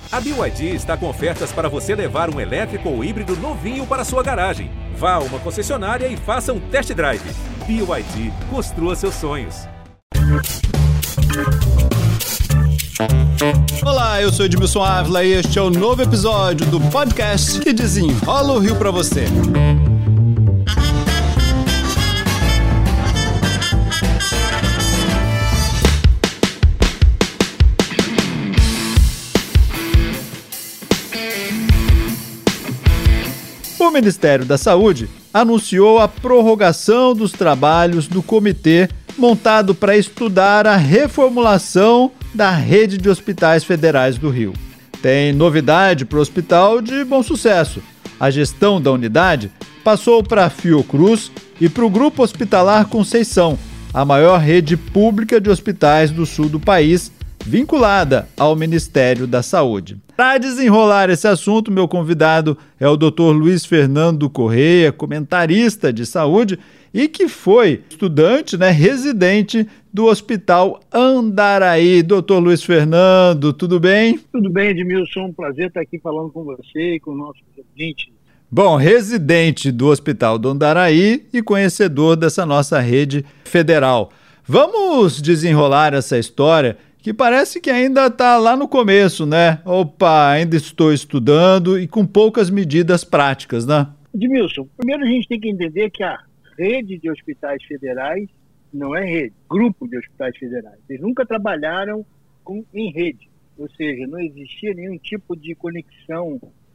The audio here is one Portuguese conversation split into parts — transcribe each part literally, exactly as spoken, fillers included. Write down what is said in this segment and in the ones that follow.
A B Y D está com ofertas para você levar um elétrico ou híbrido novinho para sua garagem. Vá a uma concessionária e faça um test drive. B Y D, construa seus sonhos. Olá, eu sou Edmilson Ávila e este é o novo episódio do podcast que desenrola o Rio para você. O Ministério da Saúde anunciou a prorrogação dos trabalhos do comitê montado para estudar a reformulação da rede de hospitais federais do Rio. Tem novidade para o Hospital de Bom Sucesso. A gestão da unidade passou para a Fiocruz e para o Grupo Hospitalar Conceição, a maior rede pública de hospitais do sul do país, vinculada ao Ministério da Saúde. Para desenrolar esse assunto, meu convidado é o doutor Luiz Fernando Correia, comentarista de saúde e que foi estudante, né, residente do Hospital Andaraí. Doutor Luiz Fernando, tudo bem? Tudo bem, Edmilson. Um prazer estar aqui falando com você e com o nosso ouvinte. Bom, residente do Hospital do Andaraí e conhecedor dessa nossa rede federal. Vamos desenrolar essa história que parece que ainda está lá no começo, né? Opa, ainda estou estudando e com poucas medidas práticas, né? Edmilson, primeiro a gente tem que entender que a rede de hospitais federais não é rede, grupo de hospitais federais. Eles nunca trabalharam com, em rede, ou seja, não existia nenhum tipo de conexão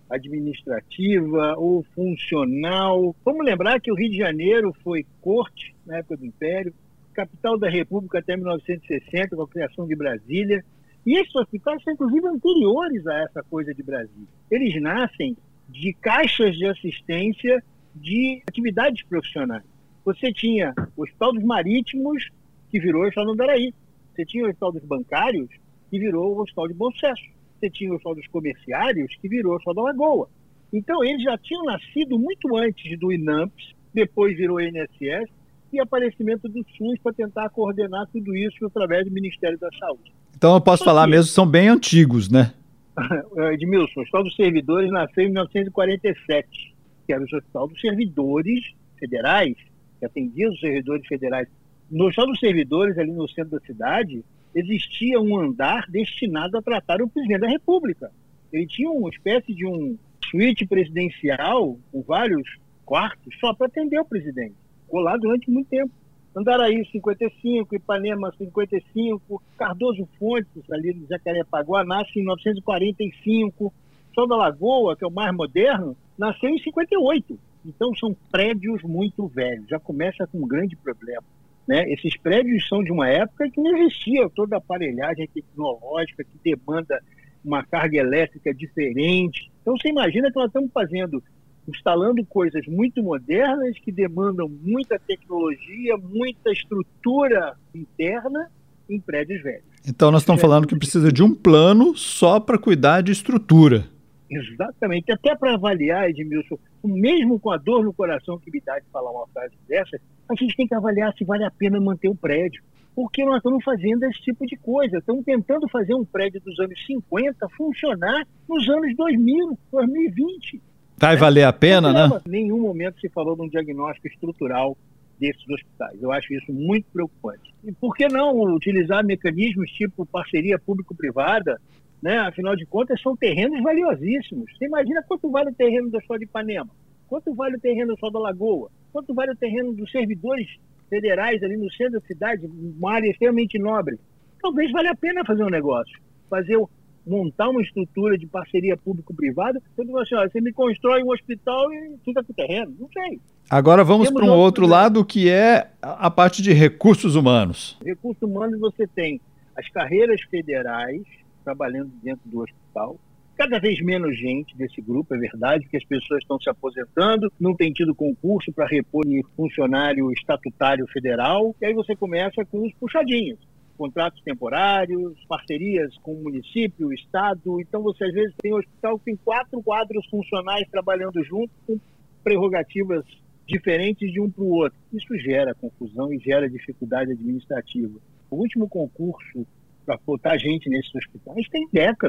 administrativa ou funcional. Vamos lembrar que o Rio de Janeiro foi corte na época do Império, capital da República até mil novecentos e sessenta, com a criação de Brasília. E esses hospitais são, inclusive, anteriores a essa coisa de Brasília. Eles nascem de caixas de assistência de atividades profissionais. Você tinha o Hospital dos Marítimos, que virou o Hospital do Andaraí. Você tinha o Hospital dos Bancários, que virou o Hospital de Bom Sucesso. Você tinha o Hospital dos Comerciários, que virou o Hospital da Lagoa. Então, eles já tinham nascido muito antes do INAMPS, depois virou o I N S S, e aparecimento do SUS para tentar coordenar tudo isso através do Ministério da Saúde. Então eu posso falar mesmo, são bem antigos, né? Edmilson, o Hospital dos Servidores nasceu em mil novecentos e quarenta e sete, que era o Hospital dos Servidores Federais, que atendia os servidores federais. No Hospital dos Servidores, ali no centro da cidade, existia um andar destinado a tratar o presidente da República. Ele tinha uma espécie de um suíte presidencial, com vários quartos, só para atender o presidente. Ficou lá durante muito tempo. Andaraí, cinquenta e cinco, Ipanema, cinquenta e cinco, Cardoso Fontes, ali no Jacarepaguá, nasce em mil novecentos e quarenta e cinco, Sol da Lagoa, que é o mais moderno, nasceu em cinquenta e oito. Então são prédios muito velhos, já começa com um grande problema, né? Esses prédios são de uma época que não existia toda a aparelhagem tecnológica que demanda uma carga elétrica diferente. Então você imagina que nós estamos fazendo instalando coisas muito modernas que demandam muita tecnologia, muita estrutura interna em prédios velhos. Então nós estamos falando que precisa de um plano só para cuidar de estrutura. Exatamente. Até para avaliar, Edmilson, mesmo com a dor no coração que me dá de falar uma frase dessa, a gente tem que avaliar se vale a pena manter o prédio. Porque nós estamos fazendo esse tipo de coisa. Estamos tentando fazer um prédio dos anos cinquenta funcionar nos anos dois mil, dois mil e vinte. Vai valer a pena, né? Em nenhum momento se falou de um diagnóstico estrutural desses hospitais. Eu acho isso muito preocupante. E por que não utilizar mecanismos tipo parceria público-privada, né? Afinal de contas, são terrenos valiosíssimos. Você imagina quanto vale o terreno do Hospital de Ipanema? Quanto vale o terreno do Hospital da Lagoa? Quanto vale o terreno dos servidores federais ali no centro da cidade, uma área extremamente nobre? Talvez valha a pena fazer um negócio. Fazer o montar uma estrutura de parceria público-privada, você fala assim, ó, você me constrói um hospital e fica com o terreno. Não sei. Agora vamos para um outro lado, que é a parte de recursos humanos. Recursos humanos, você tem as carreiras federais trabalhando dentro do hospital, cada vez menos gente desse grupo, é verdade, que as pessoas estão se aposentando, não tem tido concurso para repor funcionário estatutário federal, e aí você começa com os puxadinhos. Contratos temporários, parcerias com o município, o estado. Então você às vezes tem um hospital que tem quatro quadros funcionais trabalhando junto com prerrogativas diferentes de um para o outro. Isso gera confusão e gera dificuldade administrativa. O último concurso para botar gente nesses hospitais tem décadas.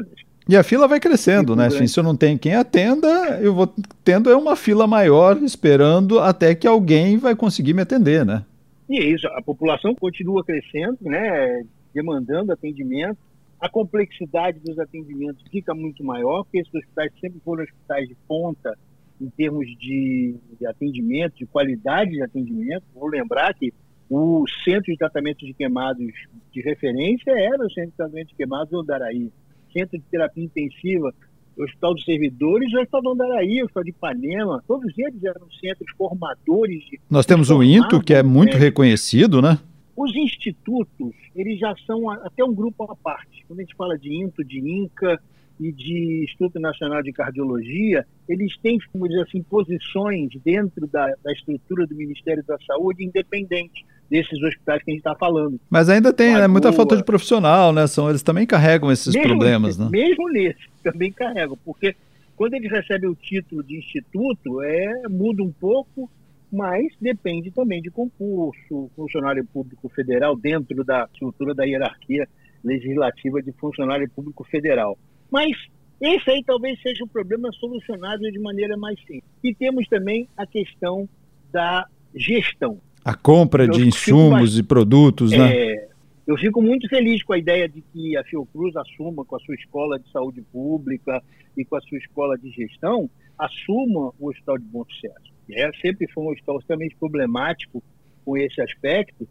E a fila vai crescendo, né? Assim, se eu não tenho quem atenda, eu vou tendo é uma fila maior, esperando até que alguém vai conseguir me atender, né? E é isso, a população continua crescendo, né? Demandando atendimento. A complexidade dos atendimentos fica muito maior, porque esses hospitais sempre foram hospitais de ponta em termos de atendimento, de qualidade de atendimento. Vou lembrar que o centro de tratamento de queimados de referência era o centro de tratamento de queimados do Andaraí. Centro de terapia intensiva, o Hospital dos Servidores, o Hospital do Andaraí, o Hospital de Ipanema, todos eles eram centros formadores. De, Nós temos o INTO, que é muito médicos. reconhecido, né? Os institutos, eles já são até um grupo à parte. Quando a gente fala de INTO, de INCA e de Instituto Nacional de Cardiologia, eles têm, como dizer assim, posições dentro da, da estrutura do Ministério da Saúde independente desses hospitais que a gente está falando. Mas ainda tem Lagoa, né, muita falta de profissional, né? São, eles também carregam esses mesmo, problemas, né? Mesmo nesse, também carregam, porque quando eles recebem o título de instituto, é, muda um pouco, mas depende também de concurso, funcionário público federal dentro da estrutura da hierarquia legislativa de funcionário público federal. Mas esse aí talvez seja um problema solucionável de maneira mais simples. E temos também a questão da gestão. A compra eu de insumos mais, e produtos, né? É, eu fico muito feliz com a ideia de que a Fiocruz assuma com a sua escola de saúde pública e com a sua escola de gestão, assuma o Hospital de Bom Sucesso. É, sempre foi um hospital extremamente problemático com esse aspecto,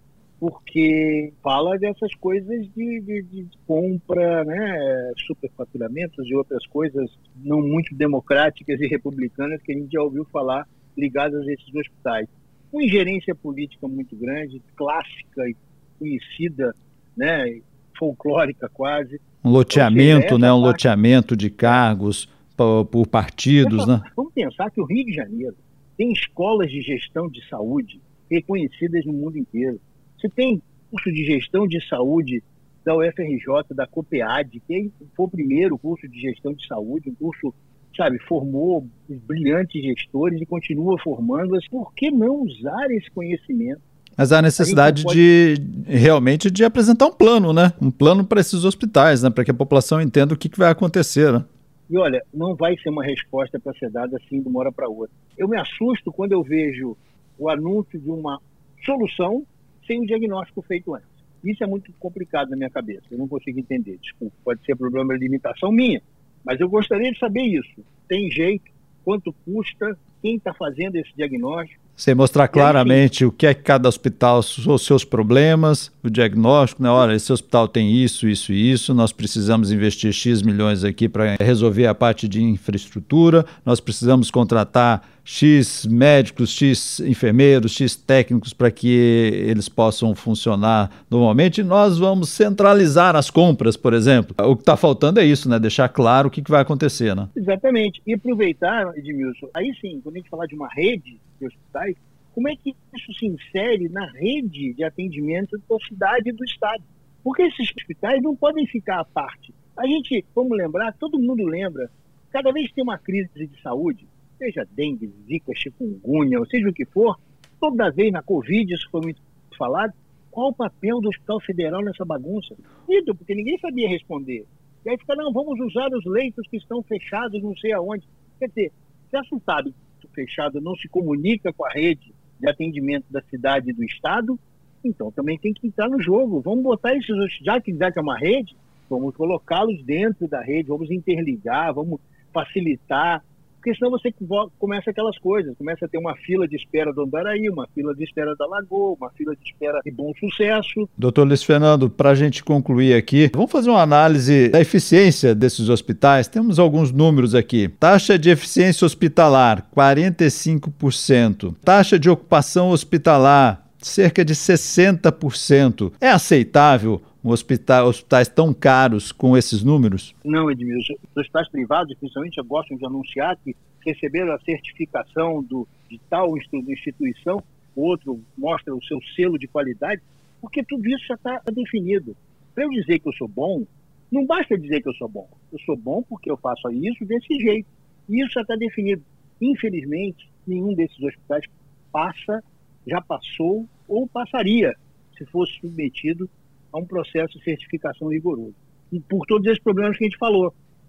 porque fala dessas coisas de, de, de compra, né, superfaturamentos e outras coisas não muito democráticas e republicanas que a gente já ouviu falar ligadas a esses hospitais. Uma ingerência política muito grande, clássica e conhecida, né, folclórica quase. Um loteamento, seja, né, um parte... loteamento de cargos por, por partidos, Vamos, né? Vamos pensar que o Rio de Janeiro tem escolas de gestão de saúde reconhecidas no mundo inteiro. Você tem curso de gestão de saúde da U F R J, da COPEAD, que foi o primeiro curso de gestão de saúde, um curso, sabe, formou brilhantes gestores e continua formando. Mas por que não usar esse conhecimento? Mas há necessidade pode... de realmente de apresentar um plano, né? Um plano para esses hospitais, né? Para que a população entenda o que, que vai acontecer, né? E olha, não vai ser uma resposta para ser dada assim de uma hora para outra. Eu me assusto quando eu vejo o anúncio de uma solução sem um diagnóstico feito antes. Isso é muito complicado na minha cabeça, eu não consigo entender. Desculpa, pode ser problema de limitação minha, mas eu gostaria de saber isso. Tem jeito? Quanto custa? Quem está fazendo esse diagnóstico? Você mostrar claramente aí, o que é que cada hospital, os seus problemas, o diagnóstico, né? Olha, esse hospital tem isso, isso e isso, nós precisamos investir X milhões aqui para resolver a parte de infraestrutura, nós precisamos contratar X médicos, X enfermeiros, X técnicos para que eles possam funcionar normalmente. Nós vamos centralizar as compras, por exemplo. O que está faltando é isso, né? Deixar claro o que, que vai acontecer, né? Exatamente. E aproveitar, Edmilson, aí sim, quando a gente falar de uma rede de hospitais, como é que isso se insere na rede de atendimento da cidade e do estado? Porque esses hospitais não podem ficar à parte. A gente, vamos lembrar, todo mundo lembra, cada vez que tem uma crise de saúde, seja dengue, zika, chikungunya, ou seja o que for, toda vez na Covid, isso foi muito falado, qual o papel do Hospital Federal nessa bagunça? Isso, porque ninguém sabia responder. E aí fica, não, vamos usar os leitos que estão fechados não sei aonde. Quer dizer, se essa sabe fechado não se comunica com a rede de atendimento da cidade e do estado, então também tem que entrar no jogo. Vamos botar esses, já que já que é uma rede, vamos colocá-los dentro da rede, vamos interligar, vamos facilitar, porque senão você começa aquelas coisas, começa a ter uma fila de espera do Andaraí, uma fila de espera da Lagoa, uma fila de espera de Bom Sucesso. Doutor Luiz Fernando, para a gente concluir aqui, vamos fazer uma análise da eficiência desses hospitais. Temos alguns números aqui. Taxa de eficiência hospitalar, quarenta e cinco por cento. Taxa de ocupação hospitalar, cerca de sessenta por cento. É aceitável um hospital, hospitais tão caros com esses números? Não, Edmilson. Os hospitais privados, principalmente, gostam de anunciar que receberam a certificação do, de tal instituição, outro mostra o seu selo de qualidade, porque tudo isso já está definido. Para eu dizer que eu sou bom, não basta dizer que eu sou bom. Eu sou bom porque eu faço isso desse jeito. E isso já está definido. Infelizmente, nenhum desses hospitais passa, já passou ou passaria se fosse submetido a um processo de certificação rigoroso. E por todos esses problemas que a gente falou.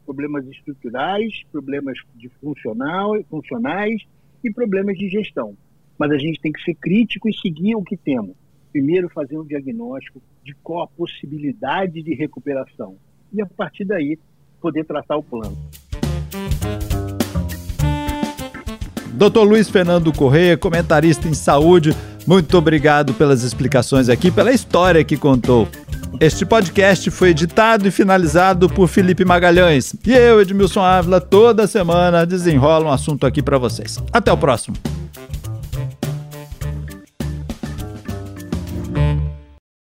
problemas estruturais, problemas de funcional, funcionais e problemas de gestão. Mas a gente tem que ser crítico e seguir o que temos. Primeiro, fazer um diagnóstico de qual a possibilidade de recuperação. E, a partir daí, poder traçar o plano. doutor Luiz Fernando Corrêa, comentarista em saúde, muito obrigado pelas explicações aqui, pela história que contou. Este podcast foi editado e finalizado por Felipe Magalhães. E eu, Edmilson Ávila, toda semana desenrola um assunto aqui para vocês. Até o próximo.